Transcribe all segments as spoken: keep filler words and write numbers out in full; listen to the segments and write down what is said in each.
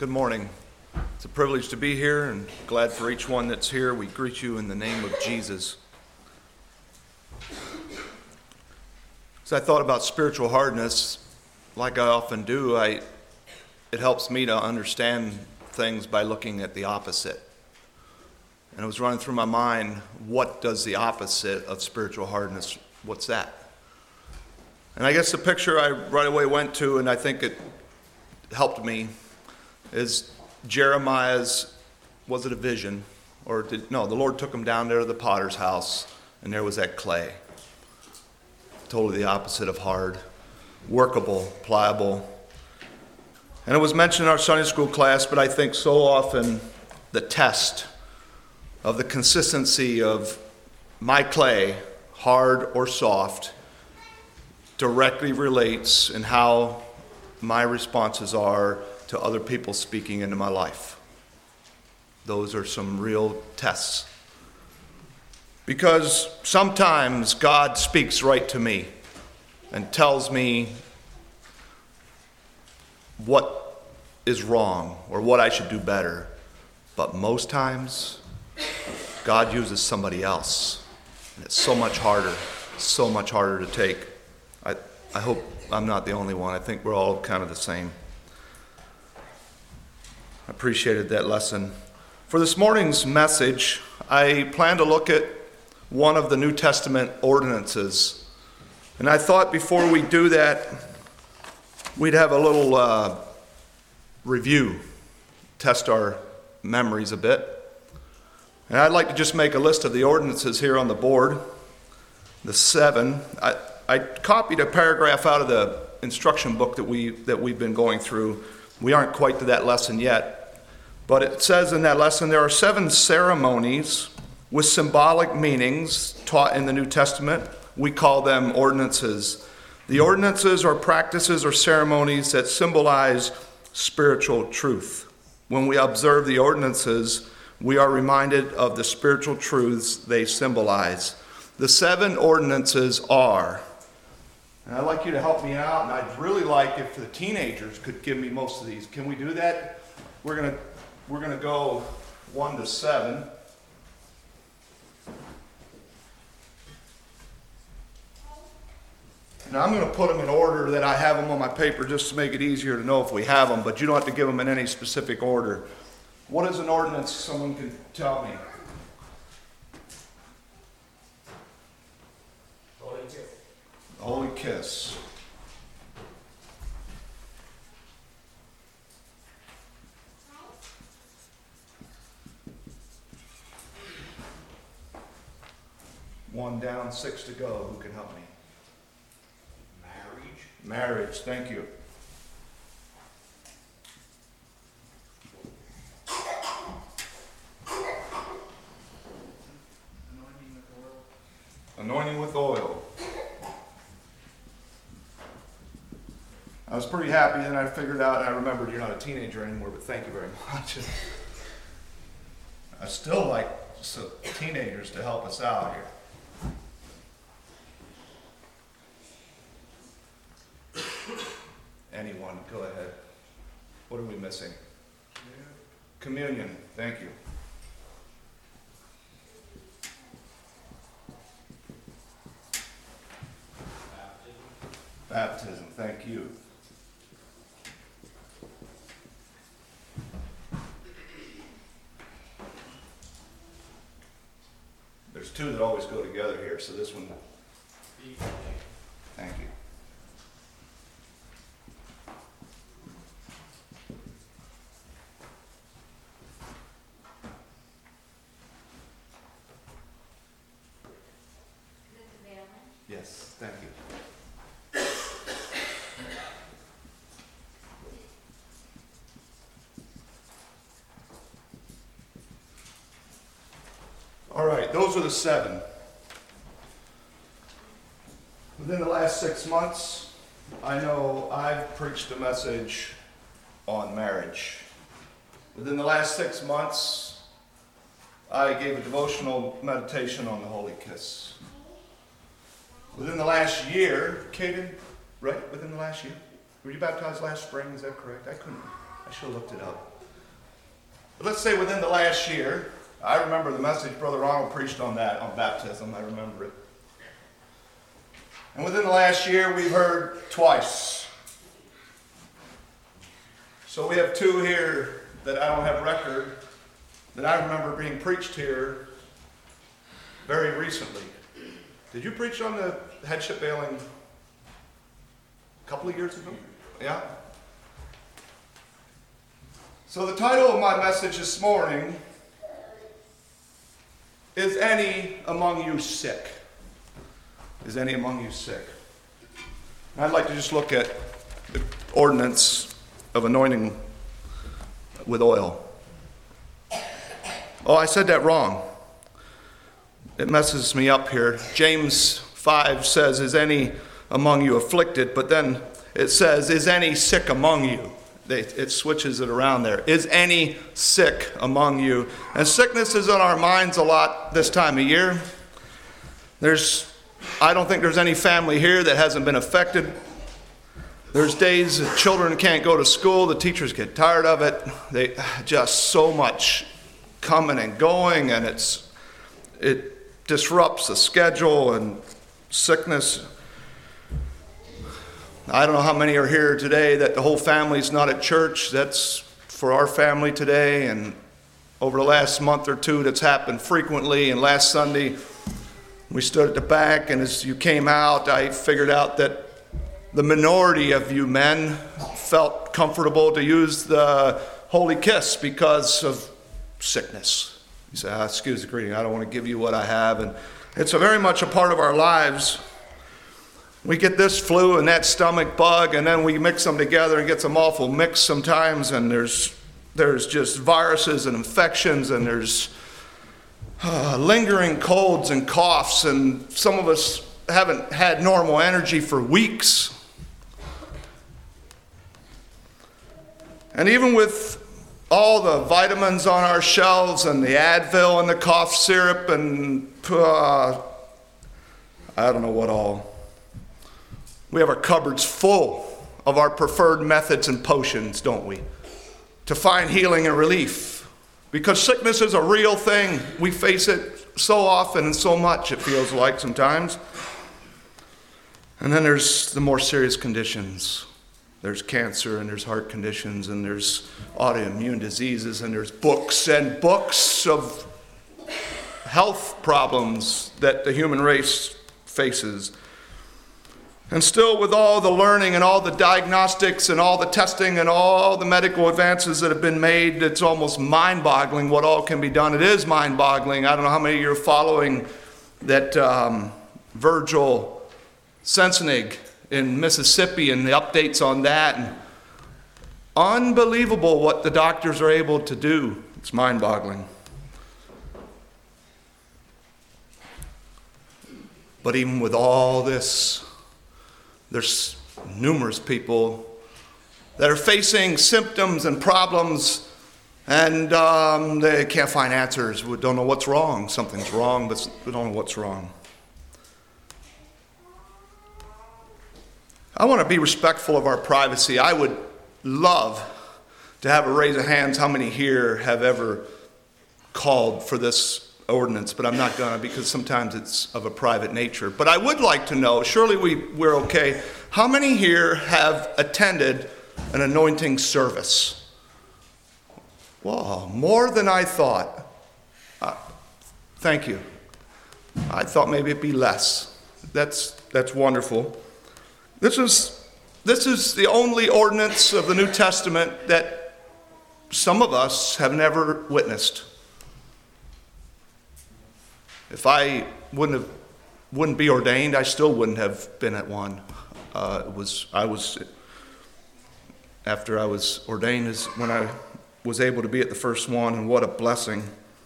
Good morning. It's a privilege to be here and glad for each one that's here. We greet you in the name of Jesus. As I thought about spiritual hardness, like I often do, I it helps me to understand things by looking at the opposite. And it was running through my mind, what does the opposite of spiritual hardness, what's that? And I guess the picture I right away went to, and I think it helped me, is Jeremiah's, was it a vision? Or did, no, the Lord took him down there to the potter's house, and there was that clay. Totally the opposite of hard. Workable, pliable. And it was mentioned in our Sunday school class, but I think so often the test of the consistency of my clay, hard or soft, directly relates in how my responses are to other people speaking into my life. Those are some real tests. Because sometimes God speaks right to me and tells me what is wrong or what I should do better. But most times, God uses somebody else. And it's so much harder, so much harder to take. I, I hope I'm not the only one. I think we're all kind of the same. I appreciated that lesson. For this morning's message, I plan to look at one of the New Testament ordinances. And I thought before we do that, we'd have a little uh, review, test our memories a bit. And I'd like to just make a list of the ordinances here on the board, the seven. I, I copied a paragraph out of the instruction book that, we, that we've been going through. We aren't quite to that lesson yet. But it says in that lesson there are seven ceremonies with symbolic meanings taught in the New Testament. We call them ordinances. The ordinances are practices or ceremonies that symbolize spiritual truth. When we observe the ordinances, we are reminded of the spiritual truths they symbolize. The seven ordinances are, and I'd like you to help me out, and I'd really like if the teenagers could give me most of these. Can we do that? We're going to we're going to go one to seven. Now I'm going to put them in order that I have them on my paper just to make it easier to know if we have them, but you don't have to give them in any specific order. What is an ordinance? Someone can tell me. Holy kiss. Holy kiss. One down, six to go. Who can help me? Marriage. Marriage, thank you. Anointing with oil. Anointing with oil. I was pretty happy, then I figured out, and I remembered you're not a teenager anymore, but thank you very much. I still like so, teenagers to help us out here. Anyone, go ahead. What are we missing? Communion. Communion, thank you. Baptism. Baptism, thank you. There's two that always go together here, so this one, thank you. Yes, thank you. All right, those are the seven. Within the last six months, I know I've preached a message on marriage. Within the last six months, I gave a devotional meditation on the Holy Kiss. Within the last year, Caden, right? Within the last year? Were you baptized last spring? Is that correct? I couldn't. I should have looked it up. let's say within the last year, I remember the message Brother Ronald preached on that, on baptism. I remember it. And within the last year, we've heard twice. So we have two here that I don't have record, that I remember being preached here very recently. Did you preach on the headship veiling a couple of years ago? Yeah. So the title of my message this morning is Any Among You Sick? Is any among you sick? And I'd like to just look at the ordinance of anointing with oil. Oh, I said that wrong. It messes me up here. James five says, is any among you afflicted? But then it says, is any sick among you? They, it switches it around there. Is any sick among you? And sickness is on our minds a lot this time of year. There's I don't think there's any family here that hasn't been affected. There's days that children can't go to school. The teachers get tired of it. They just so much coming and going, and it's it disrupts the schedule and sickness. I don't know how many are here today that the whole family's not at church. That's for our family today, and over the last month or two that's happened frequently. And last Sunday we stood at the back, and as you came out, I figured out that the minority of you men felt comfortable to use the holy kiss because of sickness. You say, ah, excuse the greeting, I don't want to give you what I have. And it's a very much a part of our lives. We get this flu and that stomach bug, and then we mix them together and get some awful mix sometimes, and there's there's just viruses and infections, and there's Uh, lingering colds and coughs, and some of us haven't had normal energy for weeks. And even with all the vitamins on our shelves and the Advil and the cough syrup and uh, I don't know what all, we have our cupboards full of our preferred methods and potions, don't we, to find healing and relief. Because sickness is a real thing. We face it so often and so much, it feels like sometimes. And then there's the more serious conditions. There's cancer, and there's heart conditions, and there's autoimmune diseases, and there's books and books of health problems that the human race faces. And still, with all the learning and all the diagnostics and all the testing and all the medical advances that have been made, it's almost mind-boggling what all can be done. It is mind-boggling. I don't know how many of you are following that um, Virgil Sensenig in Mississippi and the updates on that. And unbelievable what the doctors are able to do. It's mind-boggling. But even with all this, there's numerous people that are facing symptoms and problems, and um, they can't find answers. We don't know what's wrong. Something's wrong, but we don't know what's wrong. I want to be respectful of our privacy. I would love to have a raise of hands how many here have ever called for this ordinance, but I'm not going to, because sometimes it's of a private nature. But I would like to know, surely we, we're okay, how many here have attended an anointing service? Wow, more than I thought. Uh, thank you. I thought maybe it'd be less. That's that's wonderful. This is this is the only ordinance of the New Testament that some of us have never witnessed. If I wouldn't have, wouldn't be ordained, I still wouldn't have been at one. Uh, it was I was after I was ordained is when I was able to be at the first one, and what a blessing!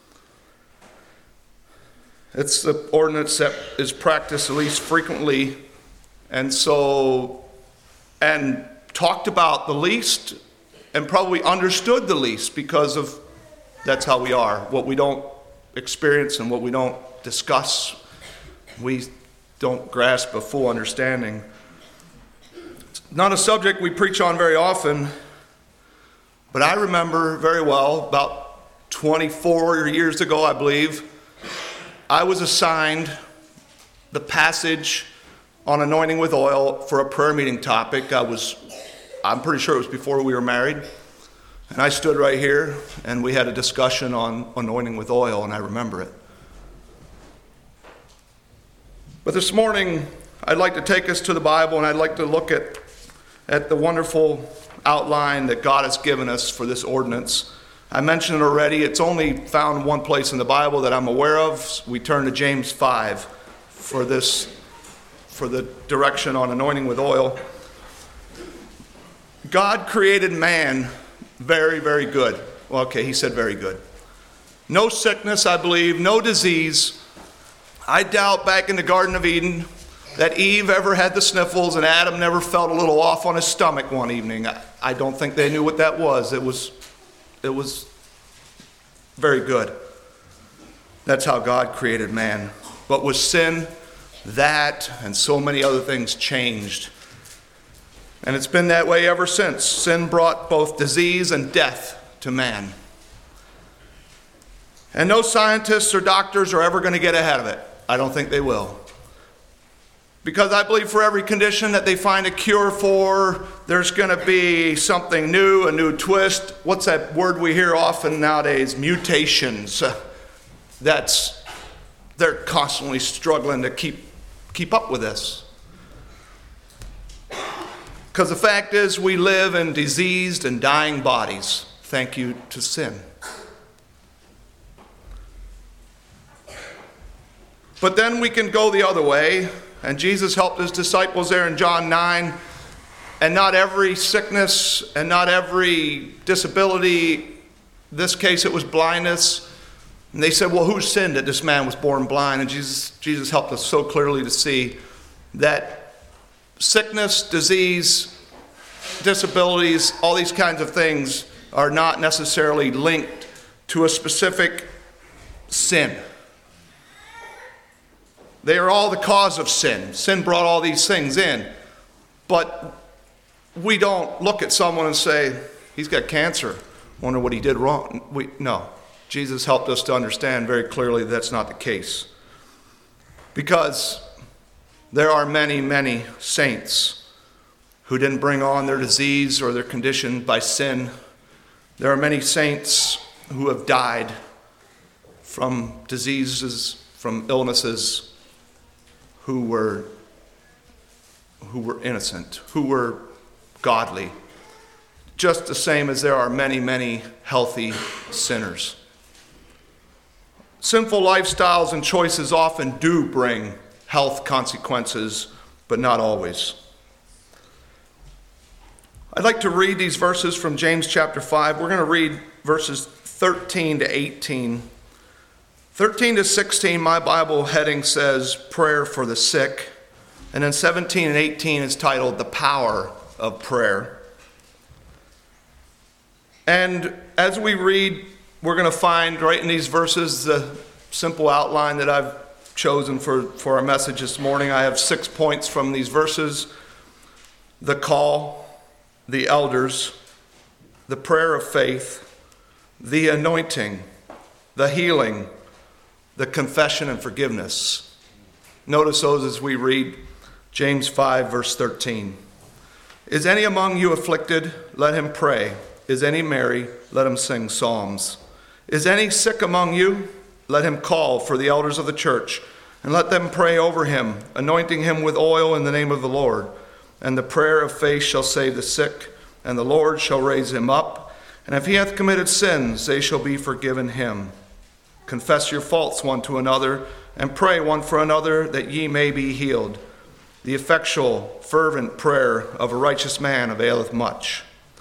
It's the ordinance that is practiced at least frequently, and so and talked about the least, and probably understood the least, because of that's how we are. What we don't experience and what we don't discuss, we don't grasp a full understanding. It's not a subject we preach on very often, but I remember very well about twenty-four years ago, I believe, I was assigned the passage on anointing with oil for a prayer meeting topic. I was, I'm pretty sure it was before we were married. And I stood right here and we had a discussion on anointing with oil, and I remember it. But this morning, I'd like to take us to the Bible, and I'd like to look at, at the wonderful outline that God has given us for this ordinance. I mentioned it already. It's only found one place in the Bible that I'm aware of. We turn to James five for this, for the direction on anointing with oil. God created man very, very good. Well, okay, he said very good. No sickness, I believe, no disease. I doubt back in the Garden of Eden that Eve ever had the sniffles and Adam never felt a little off on his stomach one evening. I, I don't think they knew what that was. It was, it was very good. That's how God created man. But with sin, that and so many other things changed. And it's been that way ever since. Sin brought both disease and death to man. And no scientists or doctors are ever going to get ahead of it. I don't think they will. Because I believe for every condition that they find a cure for, there's going to be something new, a new twist. What's that word we hear often nowadays? Mutations. That's, they're constantly struggling to keep, keep up with this. Because the fact is, we live in diseased and dying bodies, thank you to sin. But then we can go the other way, and Jesus helped his disciples there in John nine, and not every sickness and not every disability, in this case it was blindness, and they said, well, who sinned that this man was born blind? And Jesus, Jesus helped us so clearly to see that sickness, disease, disabilities, all these kinds of things are not necessarily linked to a specific sin. They are all the cause of sin. Sin brought all these things in. But we don't look at someone and say, he's got cancer. Wonder what he did wrong. We, no. Jesus helped us to understand very clearly that that's not the case. Because there are many, many saints who didn't bring on their disease or their condition by sin. There are many saints who have died from diseases, from illnesses, who were, who were innocent, who were godly. Just the same as there are many, many healthy sinners. Sinful lifestyles and choices often do bring health consequences, but not always. I'd like to read these verses from James chapter five. We're going to read verses thirteen to eighteen. thirteen to sixteen, my Bible heading says prayer for the sick. And then seventeen and eighteen is titled the power of prayer. And as we read, we're going to find right in these verses the simple outline that I've chosen for, for our message this morning. I have six points from these verses: the call, the elders, the prayer of faith, the anointing, the healing, the confession and forgiveness. Notice those as we read James five, verse thirteen. Is any among you afflicted? Let him pray. Is any merry? Let him sing psalms. Is any sick among you? Let him call for the elders of the church, and let them pray over him, anointing him with oil in the name of the Lord. And the prayer of faith shall save the sick, and the Lord shall raise him up. And if he hath committed sins, they shall be forgiven him. Confess your faults one to another, and pray one for another, that ye may be healed. The effectual, fervent prayer of a righteous man availeth much.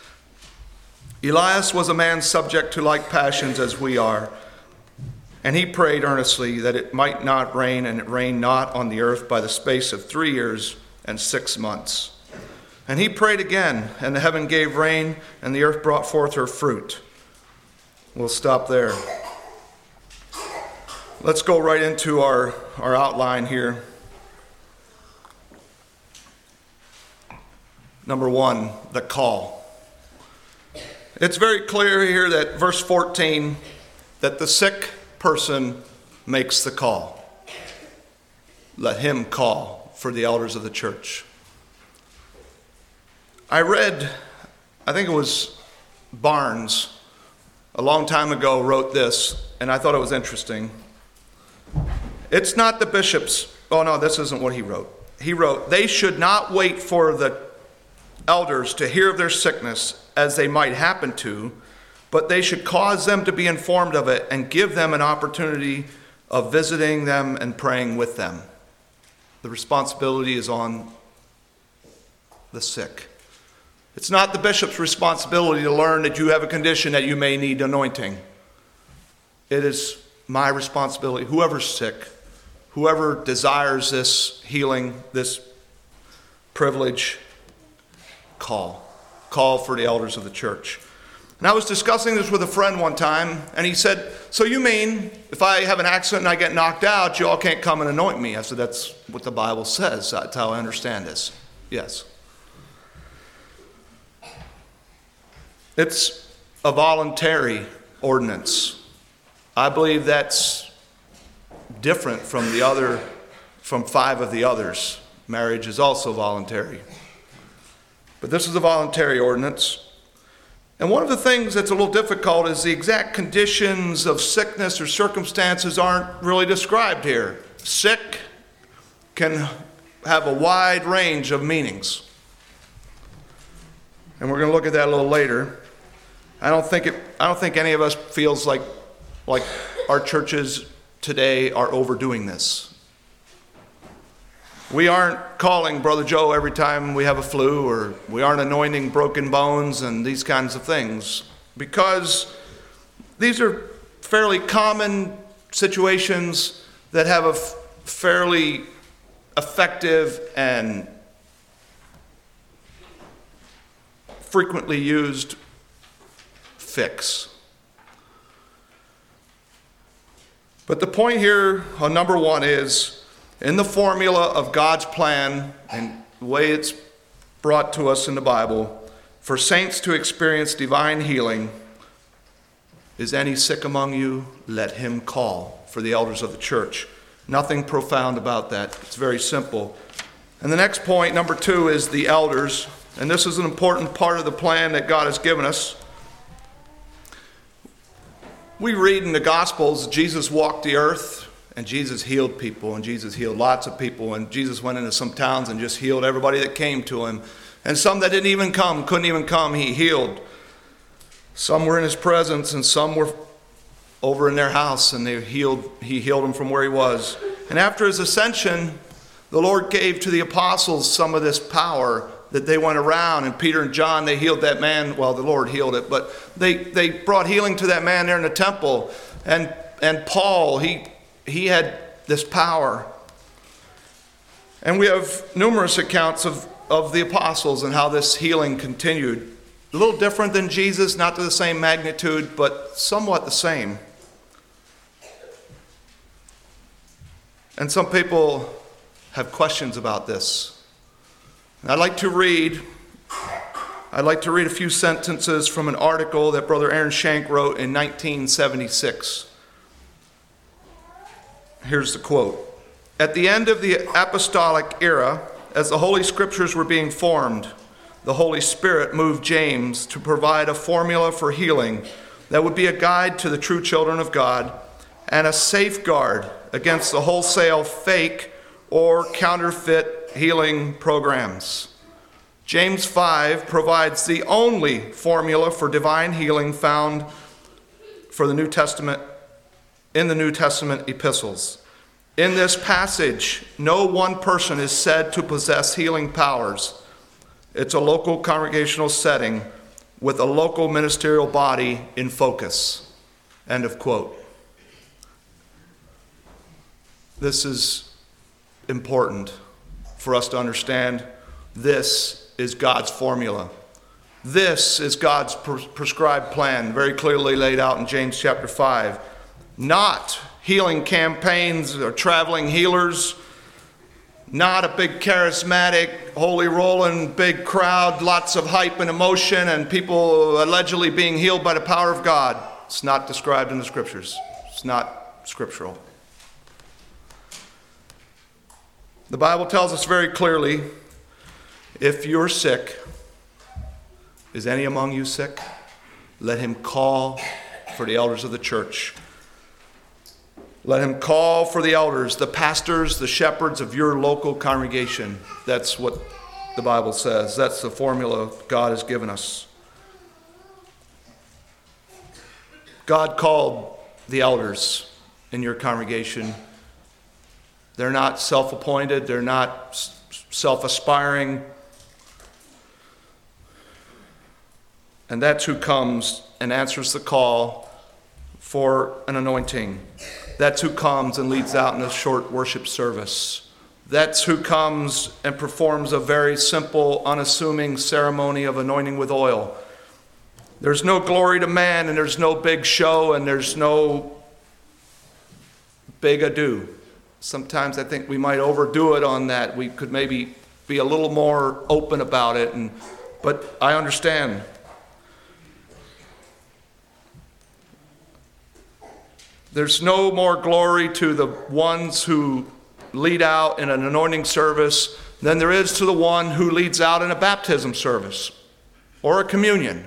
Elias was a man subject to like passions as we are, and he prayed earnestly that it might not rain, and it rained not on the earth by the space of three years and six months. And he prayed again, and the heaven gave rain, and the earth brought forth her fruit. We'll stop there. Let's go right into our, our outline here. Number one, the call. It's very clear here that verse fourteen that the sick person makes the call. Let him call for the elders of the church. I read, I think it was Barnes, a long time ago wrote this, and I thought it was interesting. It's not the bishops. Oh no, this isn't what he wrote. He wrote, they should not wait for the elders to hear of their sickness as they might happen to, but they should cause them to be informed of it and give them an opportunity of visiting them and praying with them. The responsibility is on the sick. It's not the bishop's responsibility to learn that you have a condition that you may need anointing. It is my responsibility. Whoever's sick, whoever desires this healing, this privilege, call. Call for the elders of the church. And I was discussing this with a friend one time, and he said, so you mean if I have an accident and I get knocked out, you all can't come and anoint me? I said, that's what the Bible says. That's how I understand this. Yes. It's a voluntary ordinance. I believe that's different from the other, from five of the others. Marriage is also voluntary. But this is a voluntary ordinance. And one of the things that's a little difficult is the exact conditions of sickness or circumstances aren't really described here. Sick can have a wide range of meanings. And we're going to look at that a little later. I don't think it, I don't think any of us feels like, like our churches today are overdoing this. We aren't calling Brother Joe every time we have a flu, or we aren't anointing broken bones and these kinds of things, because these are fairly common situations that have a f- fairly effective and frequently used fix. But the point here on number one is, in the formula of God's plan and the way it's brought to us in the Bible, for saints to experience divine healing, is any sick among you? Let him call for the elders of the church. Nothing profound about that. It's very simple. And the next point, number two, is the elders. And this is an important part of the plan that God has given us. We read in the Gospels, Jesus walked the earth, and Jesus healed people, and Jesus healed lots of people, and Jesus went into some towns and just healed everybody that came to him. And some that didn't even come, couldn't even come, he healed. Some were in his presence, and some were over in their house, and they healed. He healed them from where he was. And after his ascension, the Lord gave to the apostles some of this power that they went around, and Peter and John, they healed that man. Well, the Lord healed it, but they, they brought healing to that man there in the temple. And and Paul, he he had this power. And we have numerous accounts of, of the apostles and how this healing continued. A little different than Jesus, not to the same magnitude, but somewhat the same. And some people have questions about this. And I'd like to read, I'd like to read a few sentences from an article that Brother Aaron Shank wrote in nineteen seventy-six. Here's the quote. At the end of the apostolic era, as the Holy Scriptures were being formed, the Holy Spirit moved James to provide a formula for healing that would be a guide to the true children of God and a safeguard against the wholesale fake or counterfeit healing programs. James five provides the only formula for divine healing found for the New Testament in the New Testament epistles. In this passage, no one person is said to possess healing powers. It's a local congregational setting with a local ministerial body in focus. End of quote. This is important for us to understand. This is God's formula. This is God's pre- prescribed plan, very clearly laid out in James chapter five. Not healing campaigns or traveling healers, not a big charismatic, holy rolling, big crowd, lots of hype and emotion, and people allegedly being healed by the power of God. It's not described in the scriptures. It's not scriptural. The Bible tells us very clearly, if you're sick, is any among you sick? Let him call for the elders of the church. Let him call for the elders, the pastors, the shepherds of your local congregation. That's what the Bible says. That's the formula God has given us. God called the elders in your congregation. They're not self-appointed. They're not self-aspiring. And that's who comes and answers the call for an anointing. That's who comes and leads out in a short worship service. That's who comes and performs a very simple, unassuming ceremony of anointing with oil. There's no glory to man, and there's no big show, and there's no big ado. Sometimes I think we might overdo it on that. We could maybe be a little more open about it, and but I understand. There's no more glory to the ones who lead out in an anointing service than there is to the one who leads out in a baptism service or a communion.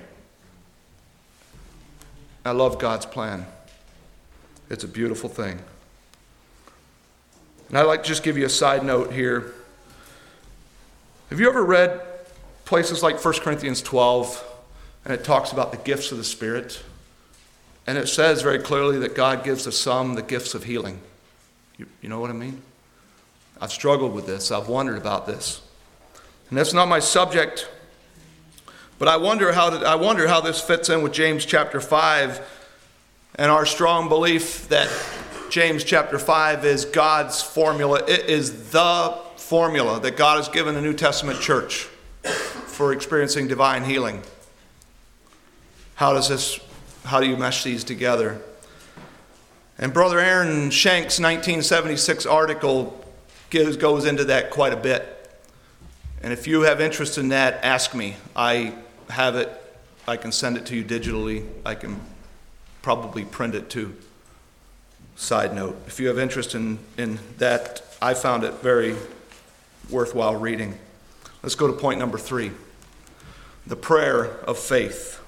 I love God's plan. It's a beautiful thing. And I'd like to just give you a side note here. Have you ever read places like First Corinthians twelve, and it talks about the gifts of the Spirit? And it says very clearly that God gives to some the gifts of healing. You, you know what I mean? I've struggled with this. I've wondered about this. And that's not my subject. But I wonder how to, I wonder how this fits in with James chapter five and our strong belief that James chapter five is God's formula. It is the formula that God has given the New Testament church for experiencing divine healing. How does this, how do you mesh these together? And Brother Aaron Shank's nineteen seventy-six article gives, goes into that quite a bit. And if you have interest in that, ask me. I have it. I can send it to you digitally. I can probably print it too. Side note, if you have interest in, in that, I found it very worthwhile reading. Let's go to point number three. The prayer of faith.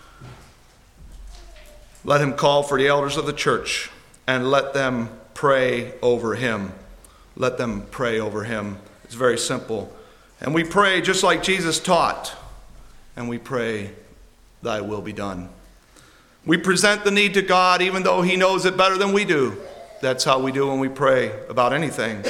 Let him call for the elders of the church and let them pray over him. Let them pray over him. It's very simple. And we pray just like Jesus taught. And we pray, thy will be done. We present the need to God even though he knows it better than we do. That's how we do when we pray about anything.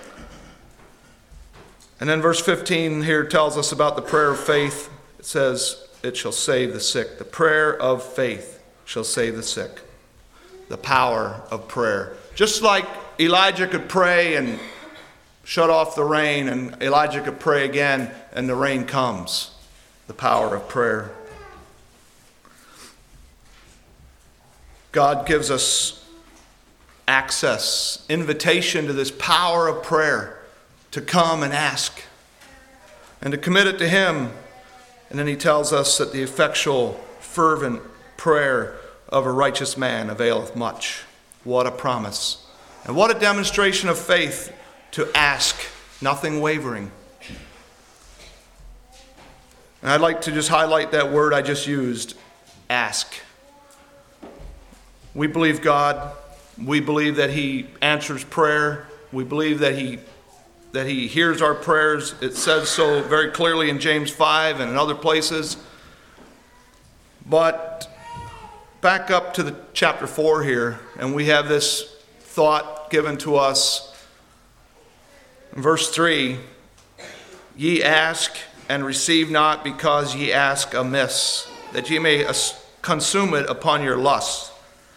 And then verse fifteen here tells us about the prayer of faith. It says, it shall save the sick. The prayer of faith shall save the sick. The power of prayer. Just like Elijah could pray and shut off the rain, and Elijah could pray again and the rain comes. The power of prayer. God gives us access, invitation to this power of prayer to come and ask and to commit it to him. And then he tells us that the effectual, fervent prayer of a righteous man availeth much. What a promise. And what a demonstration of faith to ask, nothing wavering. And I'd like to just highlight that word I just used, ask. We believe God. We believe that he answers prayer. We believe that he that he hears our prayers. It says so very clearly in James five and in other places. But back up to the chapter four here, and we have this thought given to us. In verse three, ye ask and receive not, because ye ask amiss, that ye may consume it upon your lusts.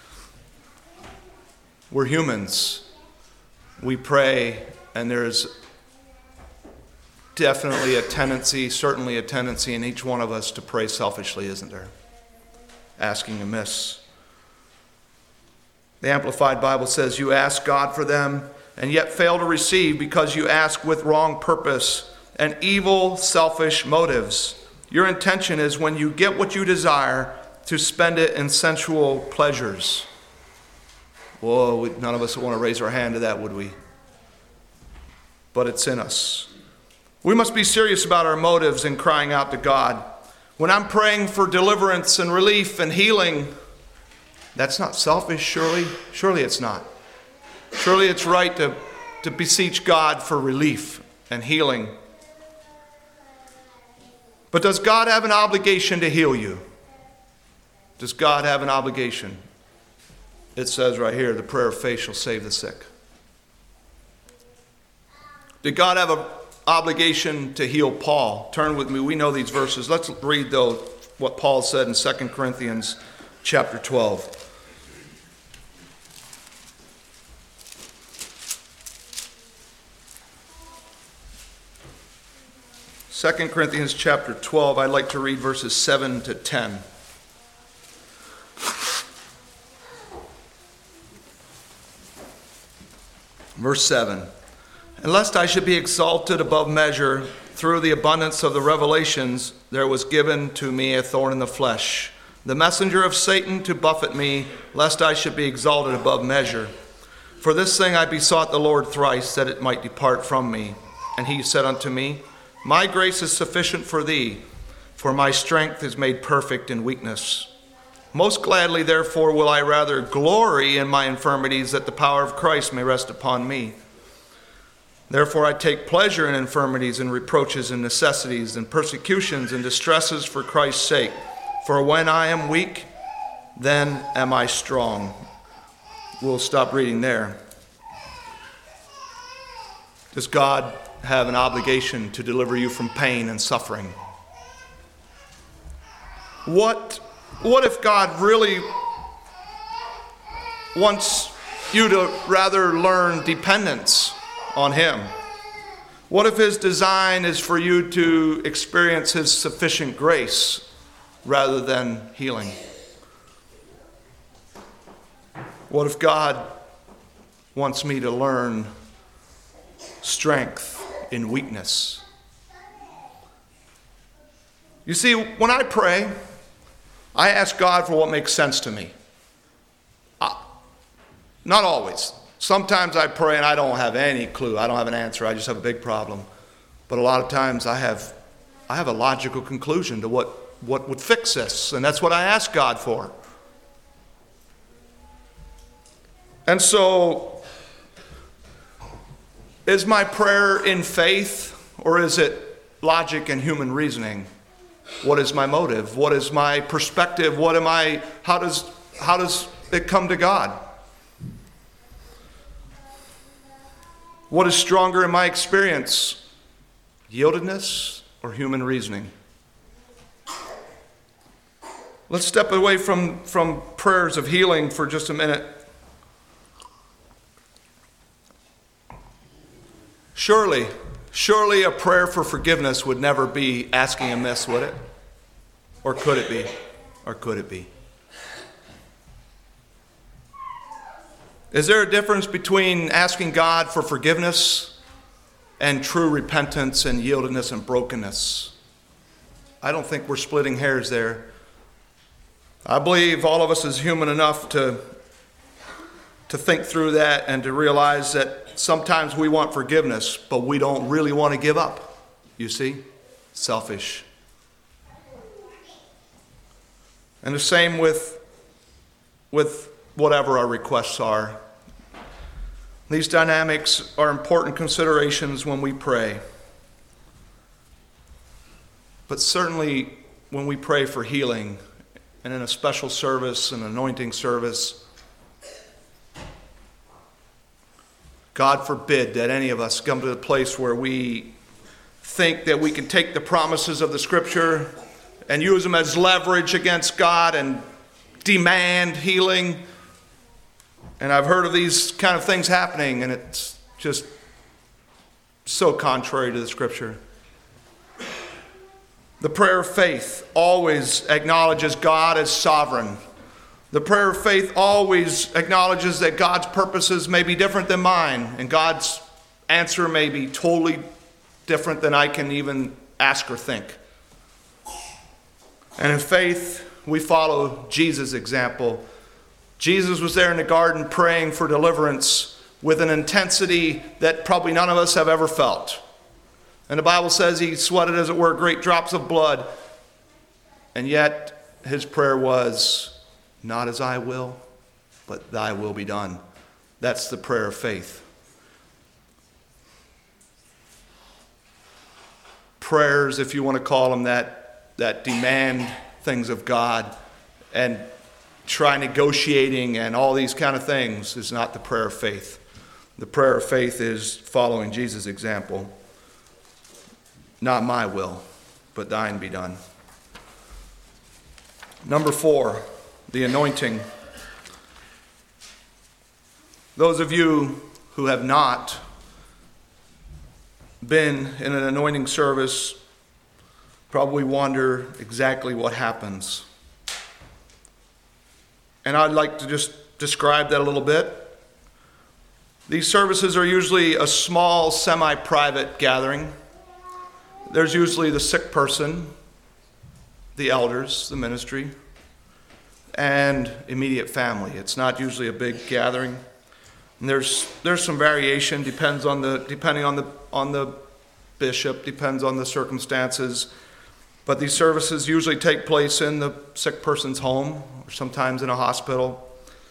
We're humans. We pray, and there's definitely a tendency, certainly a tendency in each one of us to pray selfishly, isn't there? Asking amiss. The Amplified Bible says, you ask God for them, and yet fail to receive because you ask with wrong purpose and evil, selfish motives. Your intention is when you get what you desire, to spend it in sensual pleasures. Whoa, we, none of us would want to raise our hand to that, would we? But it's in us. We must be serious about our motives in crying out to God. When I'm praying for deliverance and relief and healing, that's not selfish, surely? Surely it's not. Surely it's right to, to beseech God for relief and healing. But does God have an obligation to heal you? Does God have an obligation? It says right here, the prayer of faith shall save the sick. Did God have an obligation to heal Paul? Turn with me. We know these verses. Let's read, though, what Paul said in Second Corinthians chapter twelve. Second Corinthians chapter twelve, I'd like to read verses seven to ten. Verse seven. And lest I should be exalted above measure, through the abundance of the revelations, there was given to me a thorn in the flesh, the messenger of Satan to buffet me, lest I should be exalted above measure. For this thing I besought the Lord thrice, that it might depart from me. And he said unto me, My grace is sufficient for thee, for my strength is made perfect in weakness. Most gladly, therefore, will I rather glory in my infirmities, that the power of Christ may rest upon me. Therefore I take pleasure in infirmities and reproaches and necessities and persecutions and distresses for Christ's sake. For when I am weak, then am I strong. We'll stop reading there. Does God have an obligation to deliver you from pain and suffering? What, what if God really wants you to rather learn dependence on him? What if his design is for you to experience his sufficient grace rather than healing? What if God wants me to learn strength in weakness? You see, when I pray, I ask God for what makes sense to me. Uh, not always. Sometimes I pray and I don't have any clue. I don't have an answer. I just have a big problem. But a lot of times I have I have a logical conclusion to what, what would fix this. And that's what I ask God for. And so, is my prayer in faith, or is it logic and human reasoning? What is my motive? What is my perspective? What am I, how does, how does it come to God? What is stronger in my experience? Yieldedness or human reasoning? Let's step away from, from prayers of healing for just a minute. Surely, surely a prayer for forgiveness would never be asking amiss, would it? Or could it be? Or could it be? Is there a difference between asking God for forgiveness and true repentance and yieldedness and brokenness? I don't think we're splitting hairs there. I believe all of us is human enough to, to think through that and to realize that sometimes we want forgiveness, but we don't really want to give up. You see? Selfish. And the same with, with whatever our requests are. These dynamics are important considerations when we pray. But certainly when we pray for healing, and in a special service, an anointing service, God forbid that any of us come to the place where we think that we can take the promises of the Scripture and use them as leverage against God and demand healing. And I've heard of these kind of things happening, and it's just so contrary to the Scripture. The prayer of faith always acknowledges God as sovereign. The prayer of faith always acknowledges that God's purposes may be different than mine, and God's answer may be totally different than I can even ask or think. And in faith, we follow Jesus' example. Jesus was there in the garden praying for deliverance with an intensity that probably none of us have ever felt. And the Bible says he sweated, as it were, great drops of blood. And yet his prayer was, not as I will, but thy will be done. That's the prayer of faith. Prayers, if you want to call them that, that demand things of God and try negotiating and all these kind of things is not the prayer of faith. The prayer of faith is following Jesus' example. Not my will, but thine be done. Number four, the anointing. Those of you who have not been in an anointing service probably wonder exactly what happens. And I'd like to just describe that a little bit. These services are usually a small, semi-private gathering. There's usually the sick person, the elders, the ministry, and immediate family. It's not usually a big gathering. And there's there's some variation, depends on the depending on the on the bishop, depends on the circumstances. But these services usually take place in the sick person's home, or sometimes in a hospital.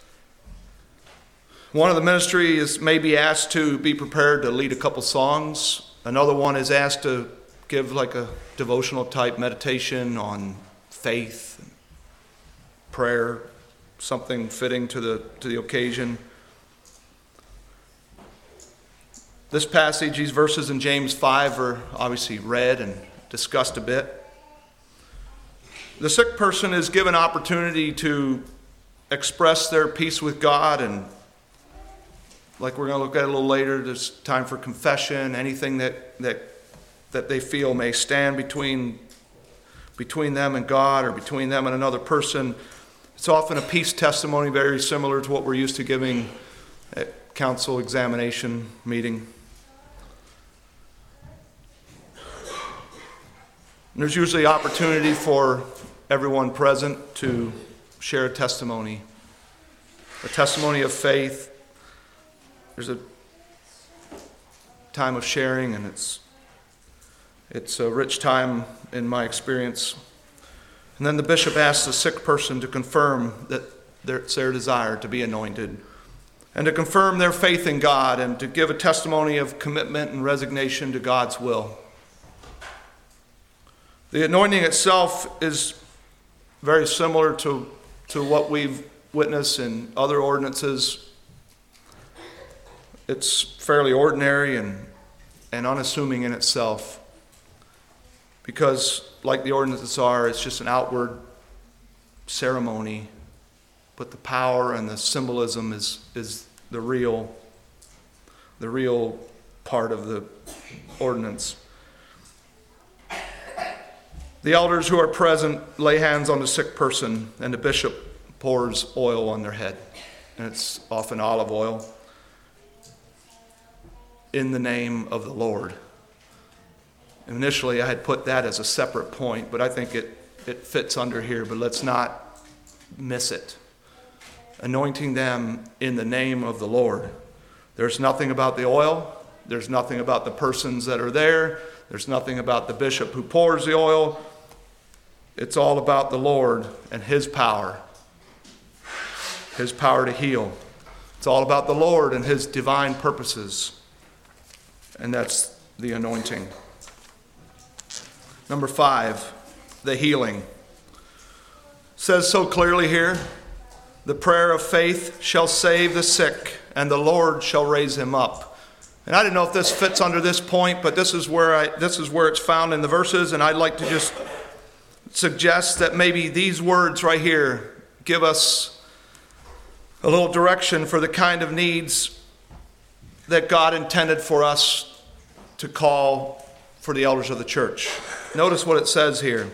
One of the ministry is maybe asked to be prepared to lead a couple songs. Another one is asked to give like a devotional type meditation on faith, and prayer, something fitting to the to the occasion. This passage, these verses in James five are obviously read and discussed a bit. The sick person is given opportunity to express their peace with God, and like we're going to look at a little later, there's time for confession, anything that that that they feel may stand between between them and God or between them and another person. It's often a peace testimony, very similar to what we're used to giving at council examination meeting. And there's usually opportunity for everyone present to share a testimony, a testimony of faith. There's a time of sharing, and it's it's a rich time in my experience. And then the bishop asks the sick person to confirm that it's their desire to be anointed, and to confirm their faith in God, and to give a testimony of commitment and resignation to God's will. The anointing itself is very similar to, to what we've witnessed in other ordinances. It's fairly ordinary and, and unassuming in itself, because like the ordinances are, it's just an outward ceremony, but the power and the symbolism is, is the real, the real part of the ordinance. The elders who are present lay hands on the sick person, and the bishop pours oil on their head. And it's often olive oil, in the name of the Lord. Initially, I had put that as a separate point, but I think it, it fits under here, but let's not miss it. Anointing them in the name of the Lord. There's nothing about the oil. There's nothing about the persons that are there. There's nothing about the bishop who pours the oil. It's all about the Lord and His power. His power to heal. It's all about the Lord and His divine purposes. And that's the anointing. Number five, the healing. It says so clearly here, the prayer of faith shall save the sick, and the Lord shall raise him up. And I don't know if this fits under this point, but this is where I this is where it's found in the verses, and I'd like to just suggest that maybe these words right here give us a little direction for the kind of needs that God intended for us to call for the elders of the church. Notice what it says here.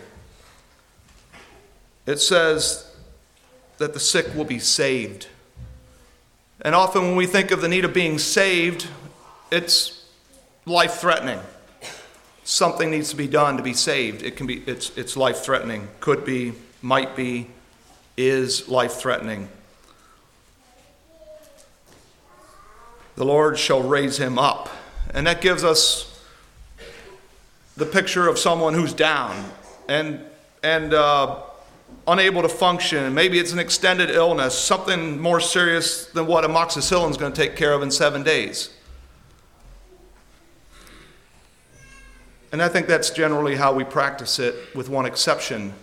It says that the sick will be saved. And often when we think of the need of being saved, it's life-threatening. Something needs to be done to be saved. It can be, it's, it's life-threatening. Could be might be, is life-threatening. The Lord shall raise him up. And that gives us the picture of someone who's down and, and uh, unable to function. Maybe it's an extended illness, something more serious than what amoxicillin is going to take care of in seven days. And I think that's generally how we practice it, with one exception.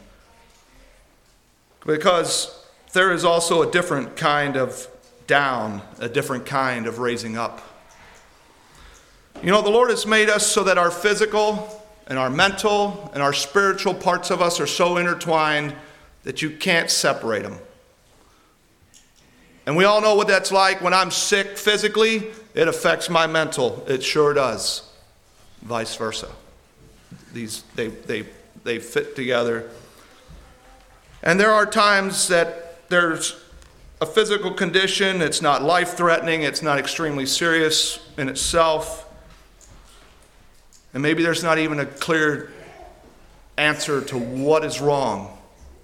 Because there is also a different kind of down, a different kind of raising up. You know, the Lord has made us so that our physical and our mental and our spiritual parts of us are so intertwined that you can't separate them. And we all know what that's like. When I'm sick physically, it affects my mental. It sure does. Vice versa. These they they they fit together. And there are times that there's a physical condition, it's not life-threatening, it's not extremely serious in itself. And maybe there's not even a clear answer to what is wrong.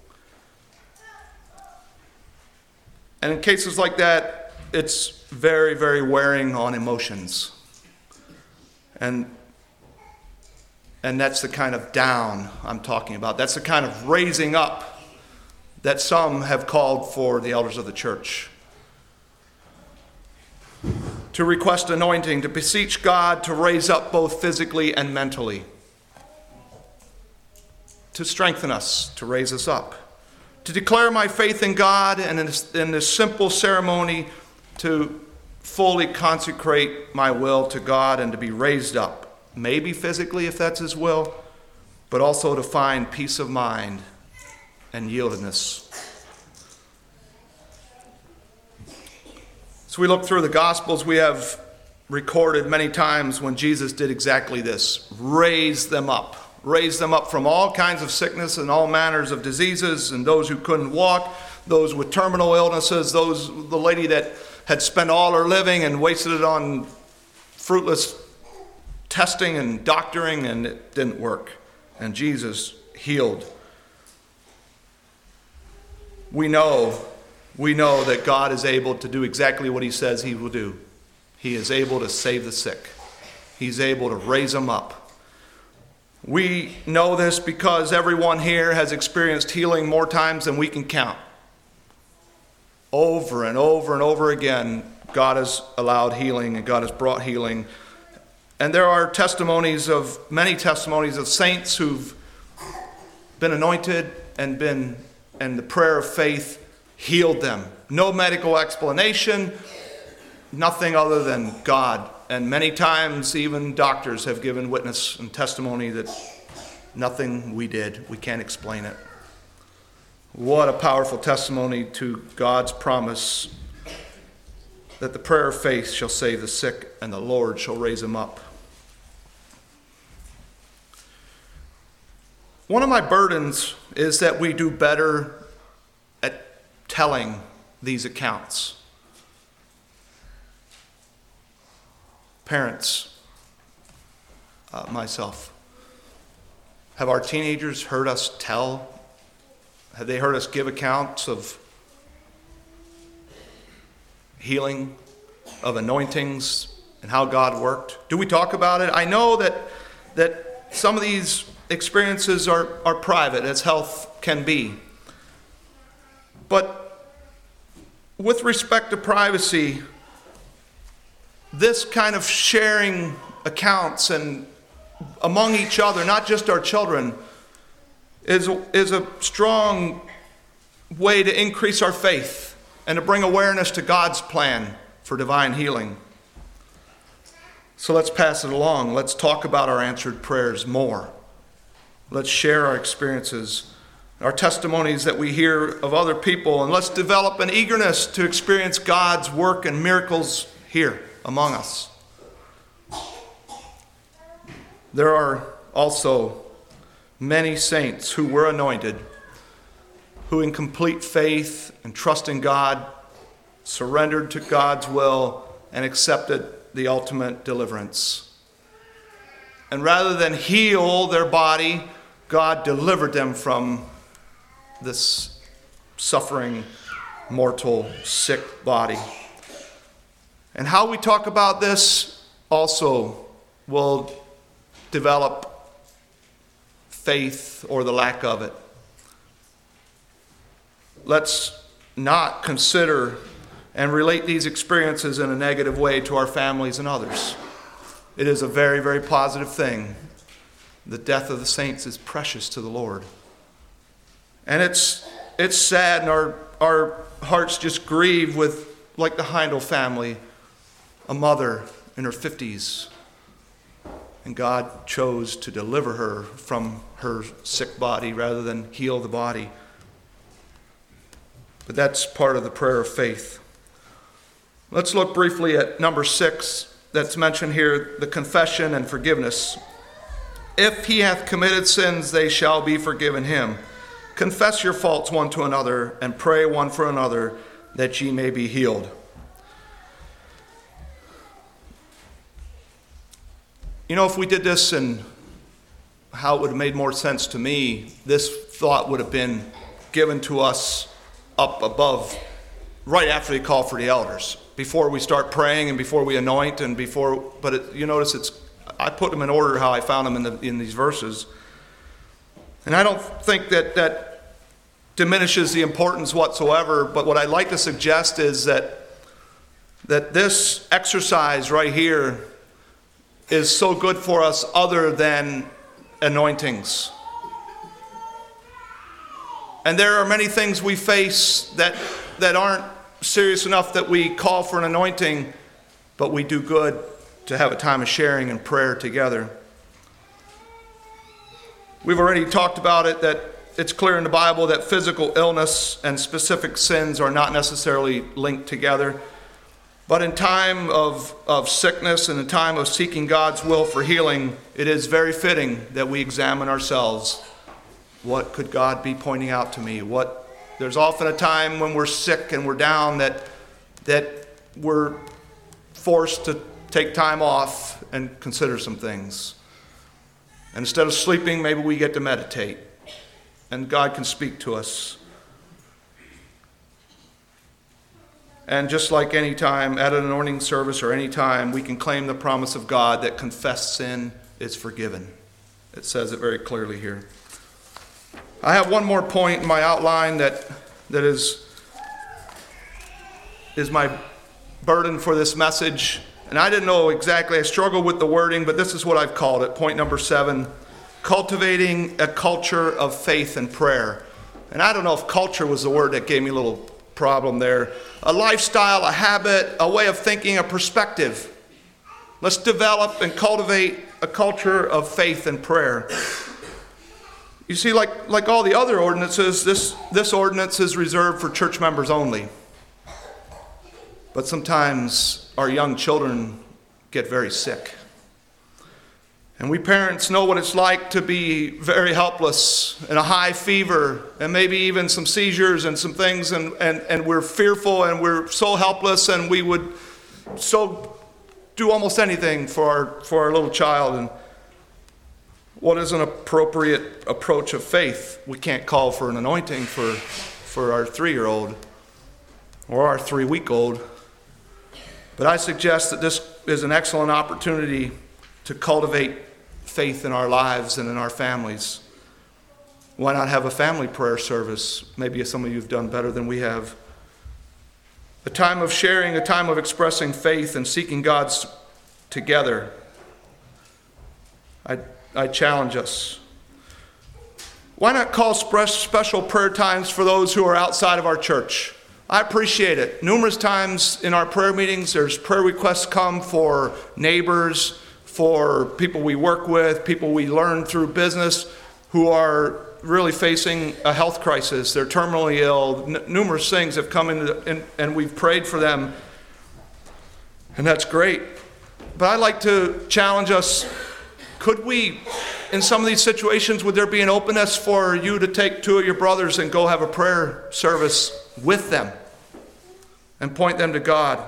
And in cases like that, it's very, very wearing on emotions. And And that's the kind of down I'm talking about. That's the kind of raising up that some have called for the elders of the church. To request anointing, to beseech God to raise up both physically and mentally. To strengthen us, to raise us up. To declare my faith in God, and in this, in this simple ceremony, to fully consecrate my will to God and to be raised up. Maybe physically, if that's his will, but also to find peace of mind and yieldedness. So we look through the Gospels, we have recorded many times when Jesus did exactly this. Raise them up. Raise them up from all kinds of sickness and all manners of diseases, and those who couldn't walk, those with terminal illnesses, those the lady that had spent all her living and wasted it on fruitless testing and doctoring, and it didn't work. And Jesus healed. We know, we know that God is able to do exactly what he says he will do. He is able to save the sick. He's able to raise them up. We know this because everyone here has experienced healing more times than we can count. Over and over and over again, God has allowed healing and God has brought healing. And there are testimonies of, many testimonies of saints who've been anointed and been, and the prayer of faith healed them. No medical explanation, nothing other than God. And many times even doctors have given witness and testimony that nothing we did, we can't explain it. What a powerful testimony to God's promise that the prayer of faith shall save the sick and the Lord shall raise them up. One of my burdens is that we do better at telling these accounts. Parents, uh, myself, have our teenagers heard us tell? Have they heard us give accounts of healing, of anointings, and how God worked? Do we talk about it? I know that that some of these experiences are, are private, as health can be. But with respect to privacy, this kind of sharing accounts and among each other, not just our children, is, is a strong way to increase our faith and to bring awareness to God's plan for divine healing. So let's pass it along. Let's talk about our answered prayers more. Let's share our experiences, our testimonies that we hear of other people, and let's develop an eagerness to experience God's work and miracles here among us. There are also many saints who were anointed, who in complete faith and trust in God surrendered to God's will and accepted the ultimate deliverance. And rather than heal their body, God delivered them from this suffering, mortal, sick body. And how we talk about this also will develop faith or the lack of it. Let's not consider and relate these experiences in a negative way to our families and others. It is a very, very positive thing. The death of the saints is precious to the Lord. And it's it's sad, and our, our hearts just grieve with, like the Heindel family, a mother in her fifties. And God chose to deliver her from her sick body rather than heal the body. But that's part of the prayer of faith. Let's look briefly at number six that's mentioned here, the confession and forgiveness. If he hath committed sins, they shall be forgiven him. Confess your faults one to another, and pray one for another, that ye may be healed. You know, if we did this and how it would have made more sense to me, this thought would have been given to us up above, right after they call for the elders, before we start praying and before we anoint and before, but it, you notice it's, I put them in order how I found them in, the, in these verses. And I don't think that that diminishes the importance whatsoever, but what I'd like to suggest is that that this exercise right here is so good for us other than anointings. And there are many things we face that that aren't serious enough that we call for an anointing, but we do good to have a time of sharing and prayer together. We've already talked about it, that it's clear in the Bible that physical illness and specific sins are not necessarily linked together. But in time of, of sickness and in time of seeking God's will for healing, it is very fitting that we examine ourselves. What could God be pointing out to me? What there's often a time when we're sick and we're down that that we're forced to take time off and consider some things. And instead of sleeping, maybe we get to meditate. And God can speak to us. And just like any time at an anointing service or any time, we can claim the promise of God that confessed sin is forgiven. It says it very clearly here. I have one more point in my outline that that is, is my burden for this message. And I didn't know exactly, I struggled with the wording, but this is what I've called it. Point number seven, cultivating a culture of faith and prayer. And I don't know if culture was the word that gave me a little problem there. A lifestyle, a habit, a way of thinking, a perspective. Let's develop and cultivate a culture of faith and prayer. You see, like, like all the other ordinances, this, this ordinance is reserved for church members only. But sometimes our young children get very sick. And we parents know what it's like to be very helpless and a high fever and maybe even some seizures and some things, and, and, and we're fearful and we're so helpless, and we would so do almost anything for our, for our little child. And what is an appropriate approach of faith? We can't call for an anointing for, for our three-year-old or our three-week-old. But I suggest that this is an excellent opportunity to cultivate faith in our lives and in our families. Why not have a family prayer service? Maybe some of you have done better than we have. A time of sharing, a time of expressing faith and seeking God's together. I, I challenge us. Why not call special prayer times for those who are outside of our church? I appreciate it. Numerous times in our prayer meetings, there's prayer requests come for neighbors, for people we work with, people we learn through business who are really facing a health crisis. They're terminally ill. N- numerous things have come in, in, and we've prayed for them. And that's great. But I'd like to challenge us, could we, in some of these situations, would there be an openness for you to take two of your brothers and go have a prayer service with them and point them to God?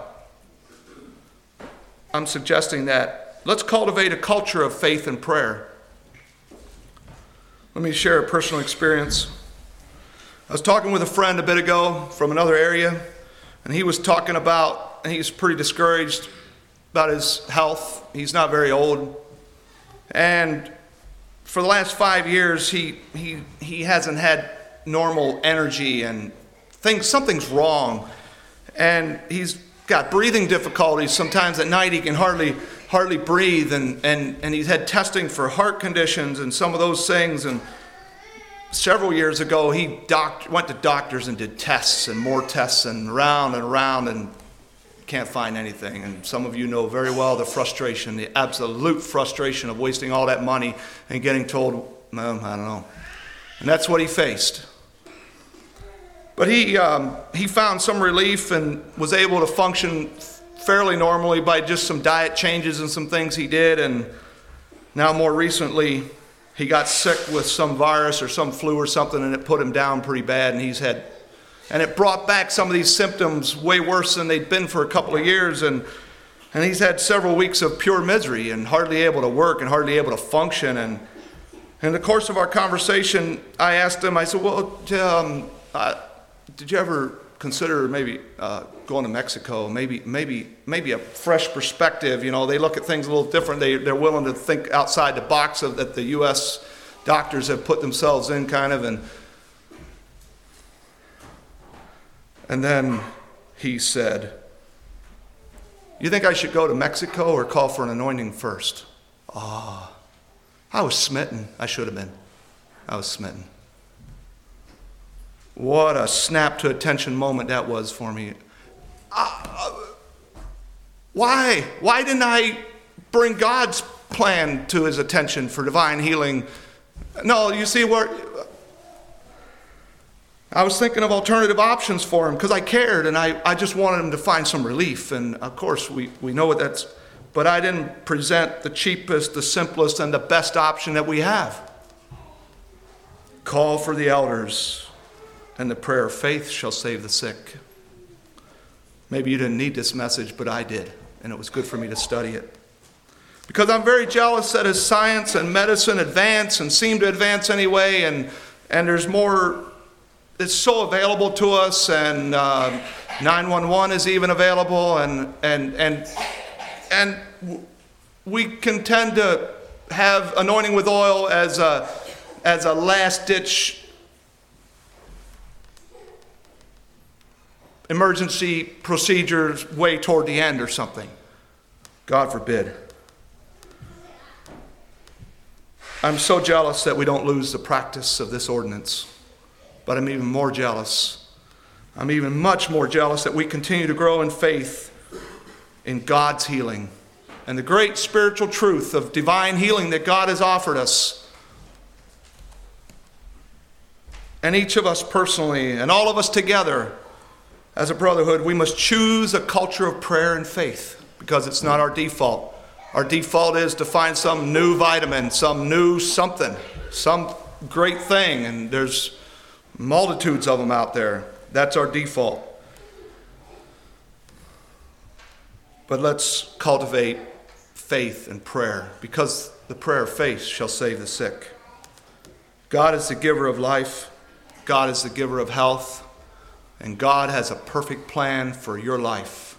I'm suggesting that. Let's cultivate a culture of faith and prayer. Let me share a personal experience. I was talking with a friend a bit ago from another area, and he was talking about, and he's pretty discouraged about his health. He's not very old. And for the last five years, he he he hasn't had normal energy, and things something's wrong. And he's got breathing difficulties. Sometimes at night he can hardly hardly breathe, and, and, and he's had testing for heart conditions and some of those things. And several years ago, he doc- went to doctors and did tests and more tests and around and around and can't find anything. And some of you know very well the frustration, the absolute frustration of wasting all that money and getting told, well, I don't know. And that's what he faced. But he um, he found some relief and was able to function fairly normally by just some diet changes and some things he did. And now more recently, he got sick with some virus or some flu or something, and it put him down pretty bad. And he's had, and it brought back some of these symptoms way worse than they'd been for a couple of years. And and he's had several weeks of pure misery and hardly able to work and hardly able to function. And in the course of our conversation, I asked him, I said, well, um, uh, did you ever consider maybe uh, going to Mexico? Maybe, maybe, maybe a fresh perspective. You know, they look at things a little different. They, they're willing to think outside the box of, that the U S doctors have put themselves in, kind of. And and then he said, "You think I should go to Mexico or call for an anointing first?" Ah, oh, I was smitten. I should have been. I was smitten. What a snap to attention moment that was for me. Uh, why? Why didn't I bring God's plan to his attention for divine healing? No, you see where I was thinking of alternative options for him because I cared, and I, I just wanted him to find some relief. And of course, we, we know what that's, but I didn't present the cheapest, the simplest, and the best option that we have. Call for the elders, and the prayer of faith shall save the sick. Maybe you didn't need this message, but I did, and it was good for me to study it. Because I'm very jealous that as science and medicine advance and seem to advance anyway, and, and there's more, it's so available to us, and uh, nine one one is even available, and, and, and, and we can tend to have anointing with oil as a, as a last-ditch emergency procedures way toward the end or something. God forbid. I'm so jealous that we don't lose the practice of this ordinance. But I'm even more jealous. I'm even much more jealous that we continue to grow in faith in God's healing and the great spiritual truth of divine healing that God has offered us. And each of us personally, and all of us together, as a brotherhood, we must choose a culture of prayer and faith because it's not our default. Our default is to find some new vitamin, some new something, some great thing, and there's multitudes of them out there. That's our default. But let's cultivate faith and prayer because the prayer of faith shall save the sick. God is the giver of life. God is the giver of health. And God has a perfect plan for your life,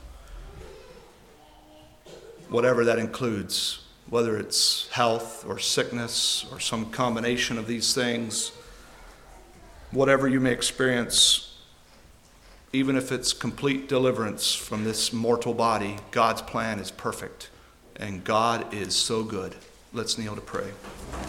whatever that includes, whether it's health or sickness or some combination of these things, whatever you may experience, even if it's complete deliverance from this mortal body, God's plan is perfect, and God is so good. Let's kneel to pray.